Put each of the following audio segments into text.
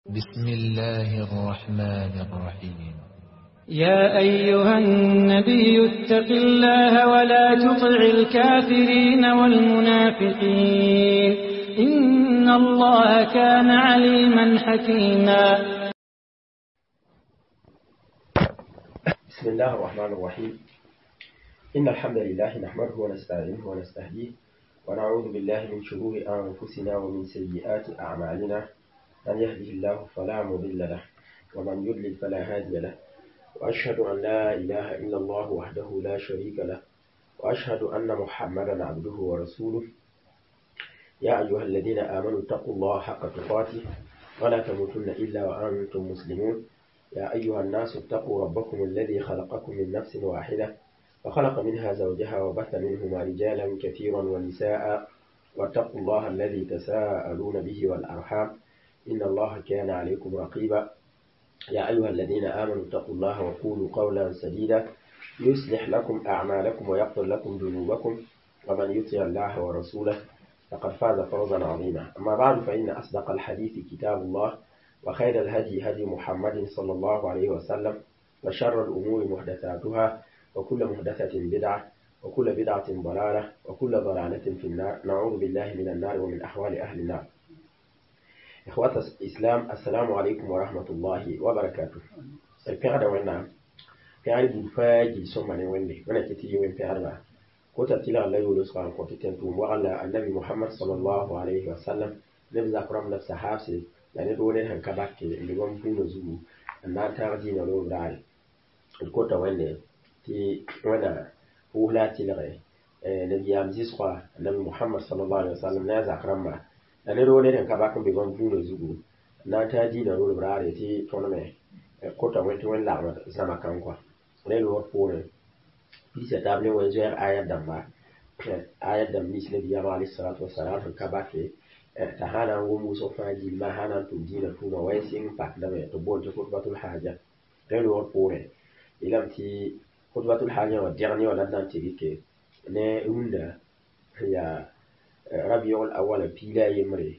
بسم الله الرحمن الرحيم. يا أيها النبي اتق الله ولا تطع الكافرين والمنافقين إن الله كان عليما حكيما. بسم الله الرحمن الرحيم. إن الحمد لله نحمده ونستعينه ونستهديه ونعوذ بالله من شرور أنفسنا ومن سيئات أعمالنا، من يهده الله فلا مضل له ومن يضلل فلا هادي له، وأشهد أن لا إله إلا الله وحده لا شريك له، وأشهد أن محمدا عبده ورسوله. يا أيها الذين آمنوا اتقوا الله حق تقاته ولا تموتن إلا وأنتم مسلمون. يا أيها الناس اتقوا ربكم الذي خلقكم من نفس واحدة وخلق منها زوجها وبث منهما رجالا كثيرا ونساء، واتقوا الله الذي تساءلون به والأرحام إن الله كان عليكم رقيبا. يا أيها الذين آمنوا اتقوا الله وقولوا قولا سديدا يصلح لكم أعمالكم ويغفر لكم ذنوبكم، ومن يطع الله ورسوله فقد فاز فوزا عظيما. أما بعد، فإن أصدق الحديث كتاب الله، وخير الهدي هدي محمد صلى الله عليه وسلم، وشر الأمور محدثاتها، وكل محدثة بدعة، وكل بدعة ضلالة، وكل ضلالة في النار. نعوذ بالله من النار ومن أحوال أهل النار. إخوة الإسلام، السلام عليكم ورحمة الله وبركاته. الفعل ونا فعل بفاجي سمعني وندي ونا كتير من فعل كوتا تلا الله يولس قام كوتا تنتم وعلى النبي محمد صلى الله عليه وسلم نبذ أكرم نفس حافظ يعني دولين هنكبك اللي هم فينا زوج النار تاجين لون داري الكوتا وندي تي ونا هو لا تلغي نبي أمزيس قا النبي محمد صلى الله عليه وسلم ناز أكرم ane ro ne ka ba kan be gon funo zugu na ta di na ro brare ti tonome ko ta wenti wen la sama kan kwa ne ro pore bisa table wen je ayat damba ayat dam ni sile biya alayhi salatu wassalam ka ba ke ta hana ngo muso faji ma hana to dina tuma wai sin pak da me to bonto khutbatul haja ne ro pore ilam ti khutbatul haja wa dernier wala dan ti ke ne unda ya Rabiul Awwal pila yemre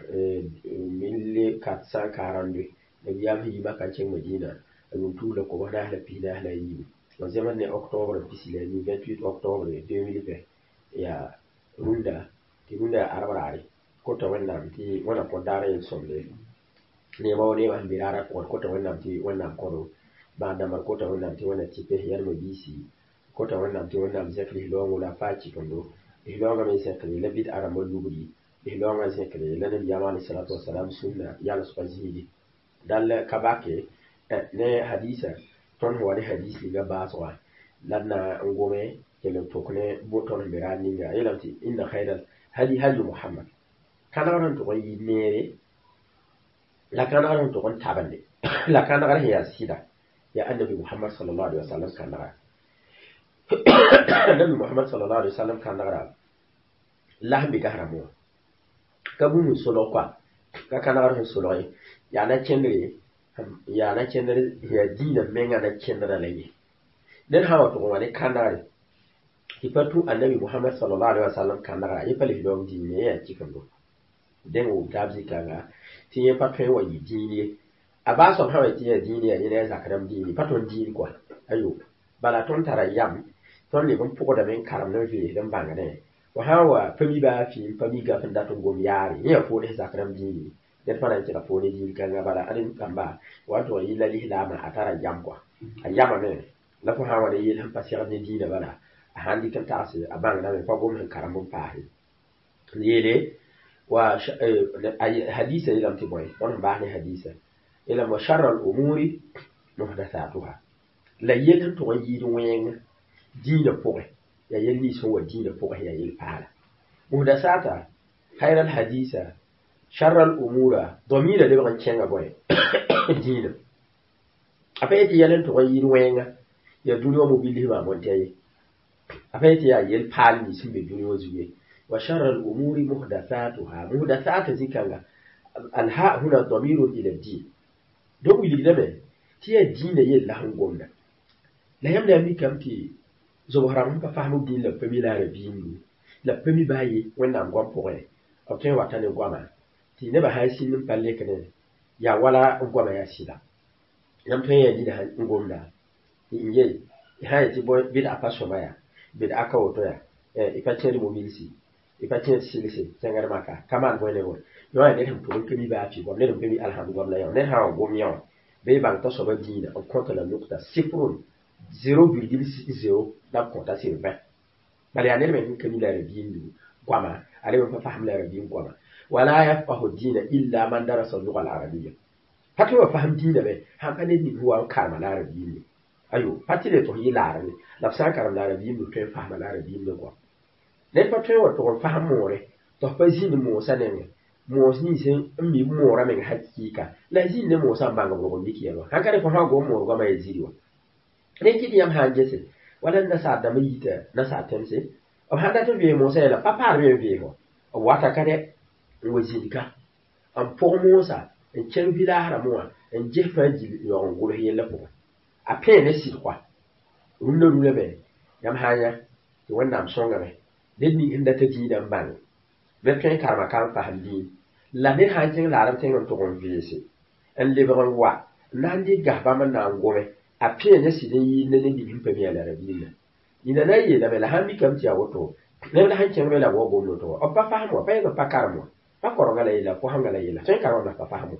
1442 nabi yam hi maka cin Madina alun tula ko wada la pila la yi no zaman ne octobre pisile ni 28 octobre 2020 ya runda arbarare ko to wannan ti wala ko dare sonde ne ba wani an birara ko to wannan ti wannan ko ba da mar ko to wannan ti wannan ti pe yar mo bisi ko to wannan ti wannan zakri lo la faci kondo ihlonga men sekre la bid ara mo lugudi ihlonga sekre la nabi alayhi salatu wassalam sunna yalla subhanahu dal kabake ne hadisa ton wadi hadisi ga baswa lanna ngome kele tokne boton birani ga yelati inna khayral hadi muhammad kana ran to yi mere la kana ran to kon tabande la kana ran ya sida ya annabi muhammad sallallahu alaihi wasallam kana Nabi Muhammad sallallahu alaihi wasallam kan nagara lahbi ka haramo kabu mun solo kwa ka kanara solo ya na kendere ya dina menga na kendere lagi dan hawa to wani kanare ifatu annabi Muhammad sallallahu alaihi wasallam kan nagara ifali dom dine ya cikin do den o gabzi kaga tiye patwe wa dine abaso hawa tiye dine ya ne zakaram dine paton dine kwa ayo bala ton tara yam ton le bon poko da men karam no vi dan bangane wa hawa fami ba fi fami ga fan datun gom yari ne fo ne zakram dini den fana ci da fo ne dini kan ga bala adin kamba wato yi lali lama atara yam kwa ayama ne la ko hawa da yi han pasir ne dini bala a handi kan ta asi abang da fa gom han karam bon pahi yele wa hadisa ila mtiboy don ba ne hadisa ila musharral umuri muhdathatuha la yelen to yi dun wen dina poe ya yelli so wa dina poe ya yel pala muhdasata khairal hadisa sharral umura domira de ban cenga boy dina apeti yelen to yi dun wen ya duniyo mo billi ma montaye apeti ya yel pali ni simbe duniyo zuwe wa sharral umuri muhdathata zikanga alha huna damirun ila din do wi lidabe tiya dina yel la hangomna la yamna mi kamti zoharam pa fahmu din la pemi la rabini la pemi baye wanda ngom poe obtain watane gwama ti ne ba haisi nim palle kene ya wala ngoma ya sida yam to ya dida ngomda inye ha ti boy bid apa somaya bid aka woto ya ipatiyar mo milisi ipatiyar silisi tangar maka kaman boy le won yo ya dem to ko mi ba fi gom le dem bi alhamdulillah yo ne ha gom yo be bang to so ba dina on compte la nukta sifrun 0,0 da compta sur 20 bali ya ne men ko mi la rabin gwama ale ba faham la rabin gwama wala yafqahu dina illa man darasa al-lugha al-arabiyya hatu wa faham dina be hankane ni huwa kalma al-arabiyya ayo patile to yi larani la sa karam al-arabiyya mu to faham al-arabiyya ko ne pa to wa to faham more to pa zin mo sanene mo ni sen mi mo ra men hakika la zin ne mo san banga go ndiki yalo hankane fa ha go mo go ma yazidi wa ne kidi yam hanjese wala na sa da mayita na sa temse o handa to be mo sai la papa be ko wata kade wajidika am pomosa en chervila haramoa en jefa jil yon gulo yella ko a pene si kwa runno rule be yam hanya to wannan songa be denni inda ta ji dan ban be ken karma kan fahandi la ne hajin la ran ten to gon visi en le bon wa nandi gaba man na ngome a pene si den yi ne ne bi pe mi ala rabilla ina na yi la be la hambi kam ti awoto ne la hancin be la wo go to o pa fahmo pa no pa karmo pa korongala ila ko hangala ila sen karona pa fahamu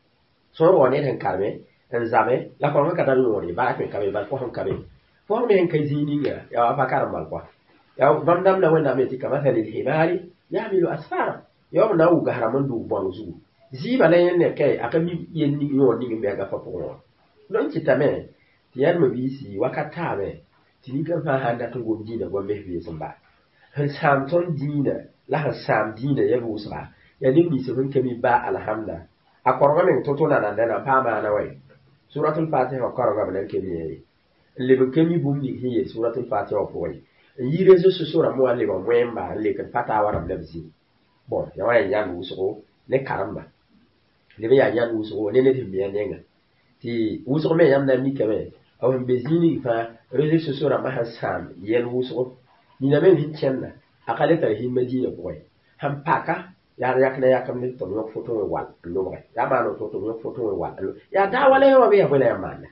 so woni hen karme en zame la ko ka dan lori ba ko kabe ba ko han kabe fo han hen kai zini ya pa karambal ko ya bandam na wanda me tika masalil himari yamilu asfara yo na u gaharaman du bon zu ziba la yen kai akami yen ni yo ni me ga fa ko don kitame tiyar mo bisi wakata me tinikan fa handa to gomdi da gombe bi samba han sam ton dina la han sam dina ya bu sa ya ni mi se kemi ba alhamda akorwa men toto na na pa ma na wai suratul fatiha akorwa ba ke ni le be kemi bum ni hiye suratul fatiha ko wai yi rezo su sura mo ale ba mwemba le kan pata waram labzi bon ya wai ya nu so ne karamba le be ya nu so ne ne timbiya nenga ti uso me yam na mi kame aw bezini fa rezo su sura ma hasam yen uso ni na men hitchenna akale tar himmadina ko wai ham paka ya yakna yakam ni to yok foto we wal lo ya ma no to yok foto we wal ya dawa le wa be ya bele amana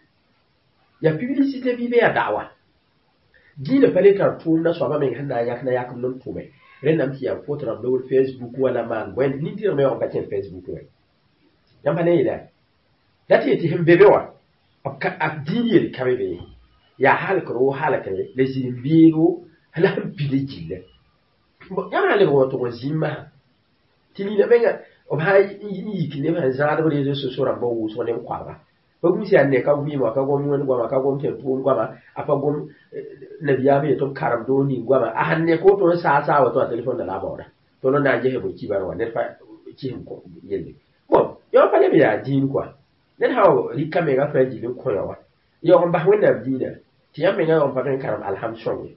ya publicité bi be ya dawa dina pale tar tu na so ba men handa yakna yakam non tu be ren nam ti ya foto ram do Facebook wala man when ni dir me on ka chen Facebook we ya ma ne ida dati ti him bebe wa ak dini ka be ya hal ko halaka le zin biru hala bile jille ya ma le wo to zimma tini na benga o hay yi kine ma zaada bo rezo so sura bo wuso ne kwa ba gum si anne ka gumi ma ka gum won gwa ma ka gum te tu gwa ma apa gum nabiya me to karam do ni gwa ma a hanne ko to sa wa to telephone da la bawda to no na je he bo ci bar wa ne fa ci ko yelle bon yo pa le biya din kwa den hawo ri kamera fa ji ko yo wa yo on ba wona dina ti ya me ga on pa den karam alhamdulillah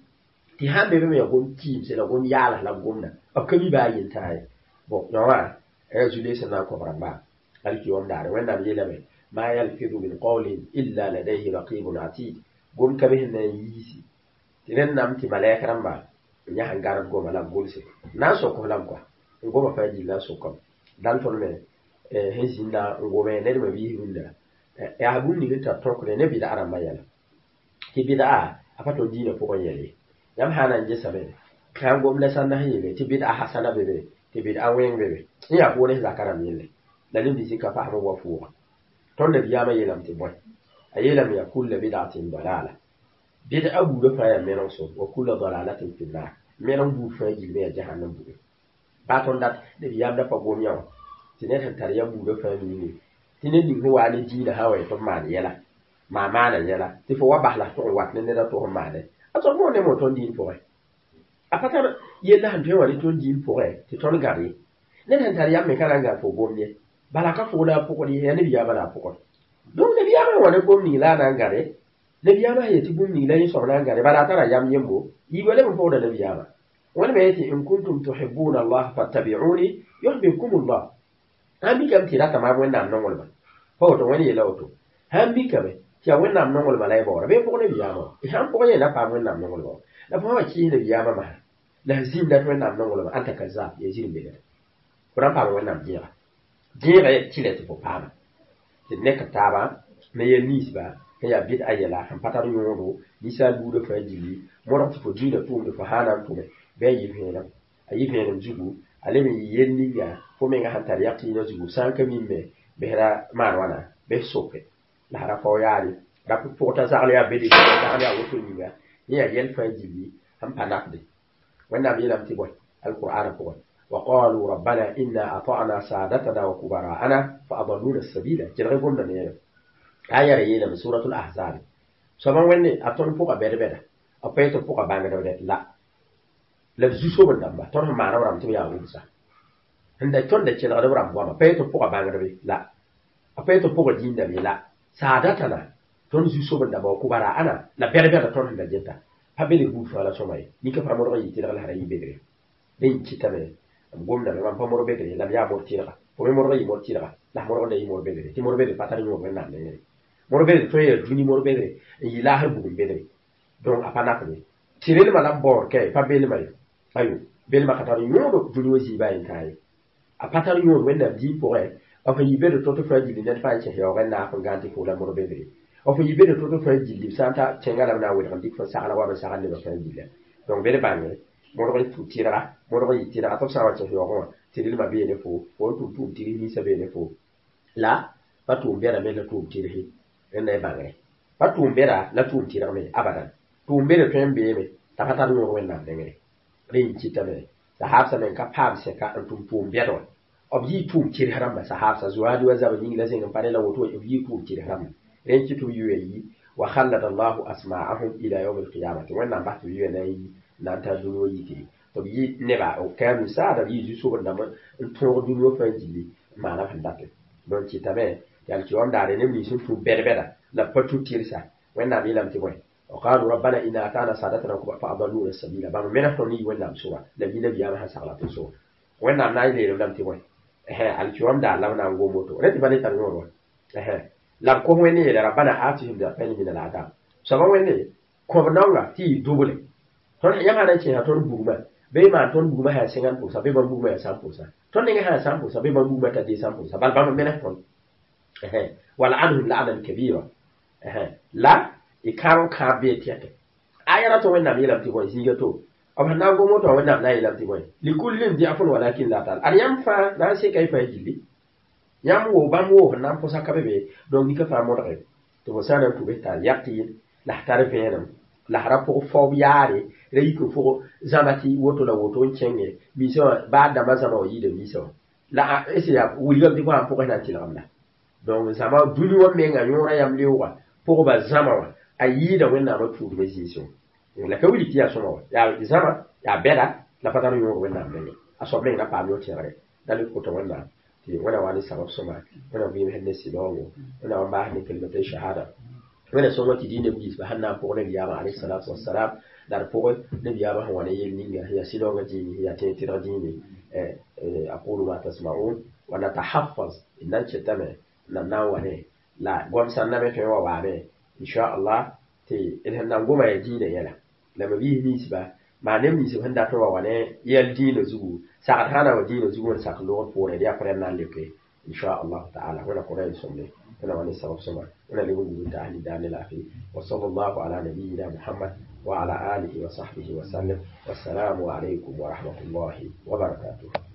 ti hambe be me gum ti se la gum yala la gum na akami ba yin taye bon yawa ajule sana ko baramba alki on dare wanda bi lebe ma yalfidu min qawlin illa ladayhi raqibun atid gum kabe na yisi tiren nam ti malaika ramba nya hangar go mala golse na so ko lam ko go ma faji la so ko dan ton me hezinda go me ne ma bi hunda ya bun ni ta to ko ne bi da aramba yala ti bi da afato dina ko ko yele yam hanan je sabe kan gom la sanna yele ti bi da hasana bebe tibid awen bebe ya ko ne zakara mille dalin bi sika fahmu wa fuwa ton da biya mai yelam ti boy ayelam ya kullu bid'atin dalala bid'a bu do fa ya menon so wa kullu dalalatin fi nar menon bu fa ji be jahannam bu ba ton dat de biya da fa gom yaw tine tan tar ya bu do fa mi ni tine ni ho wali ji da hawa to ma yela ma na yela ti fo wa bahla to wat ne da to ma de ato mo ne mo ton din fo apata yella han tewa ni ton din pourrait te ton gari ne tan tar yamme kala nga fo gomne bala ka fo da poko ni ne biya bala poko donc ne biya ma wona gomni la na ngare ne biya ma yeti gomni la ni so na ngare bala tara yam yembo yi wala mo fo da ne biya ma wala me yeti in kuntum tuhibbuna allah fattabi'uni yuhibbukum allah ambi kam ti rata ma wona non wala fo to woni yela auto ambi kam ti a wona non wala la bo be poko ne biya ma ham poko ne la pa wona non wala la fa wa ki ne biya ma lazim da wani nan wala anta kaza ya jirin bele kuran fa wannan biya dĩĩgɛ tɩ la tɩ fo paama tɩ ne ka taaba ne yel ninsba sẽn yaa bɩd a yɛla sẽn pa tar yõodo ninsaal buudã fãa gilli modg tɩ fo dĩinã tʋʋmde fo sã na n tʋme bɩ a yɩ vẽenem a yɩ vẽenem zugu a leb n yɩ yel ninga fo menga sẽn tar yaqiinã zugu sã n ka min me bɩ ra maan wãna bɩ soke la ra fao yaale ra pʋg t'a zagl yaa bede zagl yaa woto ninga yẽ yaa yɛl fãa gilli sẽn pa nakde wẽnnaam yeelame tɩ bõe alqur'ana pʋgẽ وقالوا ربنا إنا أطعنا سادتنا وكبراءنا فأضلونا السبيل جرغي قمنا نيرا آية رينا من سورة الأحزاب سوما ويني أطون فوق بير بير أبيتو فوق بانغ دولة لا لفزو سوبن دمبا تون هم معنا ورام تبيا ومسا هندا تون دا تشيلا ورام وما أبيتو فوق بانغ دولة لا أبيتو فوق دين دولة لا سادتنا تون زو سوبن دمبا وكبراءنا لا بير بير تون هندا جنتا فبيلي بوفا لا سوماي نيكا فرامور غي تيرا لحرا يبيري دين كتابي gomna me man pa moro bedre la ya mortira po me moro yi mortira la moro de yi moro bedre ti moro bedre patari mo wenna ne moro bedre to ye duni moro bedre yi la har bu bedre donc apana ko ni tirel ma la bor ke pa bel ma ayo bel ma katari nyodo duni wosi bayin kai a patari nyodo wenna di po e afa yi bedre to fa jili net fa che yo wenna ko ganti ko la moro bedre afa yi bedre to fa jili santa cengala na wala dik fa sala wa ba sala ne ba fa jili donc bel bangé modgo tu tira modgo yi tira to sawa che yo tiri ma be ne fo tu tiri ni sabe ne fo la patu mbera me la tu tiri hi ene bangre patu mbera la tu tira me abadan tu mbera to mbe me ta pata no wenna dengre rin kita me sahaba men ka pam se ka tu mbero obji tu tiri haram sahaba zuwadi wa zaba ni la zinga pare la woto obji tu tiri haram rin kitu yuyi wa khallada Allahu asma'ahum ila yawm al-qiyamah wenna ba tu yuyi nayi nanta duno yike to bi neba o kam sa da bi juso ko ndama to duno fa jili mala fa dakke don ci tabe yal ci on dare ne mi sun fu berbeda la patu tirsa wenna bi lam ti boy o qalu rabbana inna atana sadatana fa adalluna sabila ba mena to ni wenna suwa da bi nabi ya ha sala to so wenna nay le lam ti boy al ci on da la na ngo moto reti bale tan ngoro la ko wenni da rabbana atihim da fani min al-adab so wenni ko nanga ti dubule ton yanga na ce ton buguma be ma ton buguma ha 50% be ban buguma ya 100% ton ne ha 100% be ban buguma ta 100% bal ba mena ton wala anhu la'anan kabira la ikaro ka be tiate ayara to wenna mi lam ti boy siga to amma na go moto wenna na lam ti boy li kullin di afun walakin la tal ar yam fa na se kay fa jilli yam wo ban wo na po sakka be donc ni ka fa mo re to bo sana to be ta yaqin la tarfe yanam la harapo fo yaare reyi ko fo zamati woto la woto chenge biso ba da mazama o yide biso la esiya wulgam di ko am ko na tilamna donc zama duni won me nga nyora yam lewa pour ba zama wa ayida wenna ba tu de ziso la ka wuli tiya soma ya zama ya beda la patano yo wenna me aso me na pa mi o tiare dal ko to wenna ti wala wali sabab soma wala bi henne silawo wala ba henne kalmata shahada wala so wati dine bi ba hanna ko ne biya ma alayhi salatu wassalam dar ko ne biya ba wala yin ninga ya silo ga dini ya te tira dini aqulu ma tasma'un wa natahaffaz inna chetame na nawane la gom sanna me fewa wa be insha Allah te in nan goma ya dine yala la mabi ni siba ma ne mi siba handa to wa ne yel dine zugu sa hana wa dine zugu sa ko ko ne dia fere nan leke insha Allah ta'ala wala ko ray somne wala wani sabab sama wala le wudu ta ahli dani la fi wa sallallahu ala nabiyyina Muhammad wa ala alihi wa sahbihi wa sallam wassalamu alaykum wa rahmatullahi wa barakatuh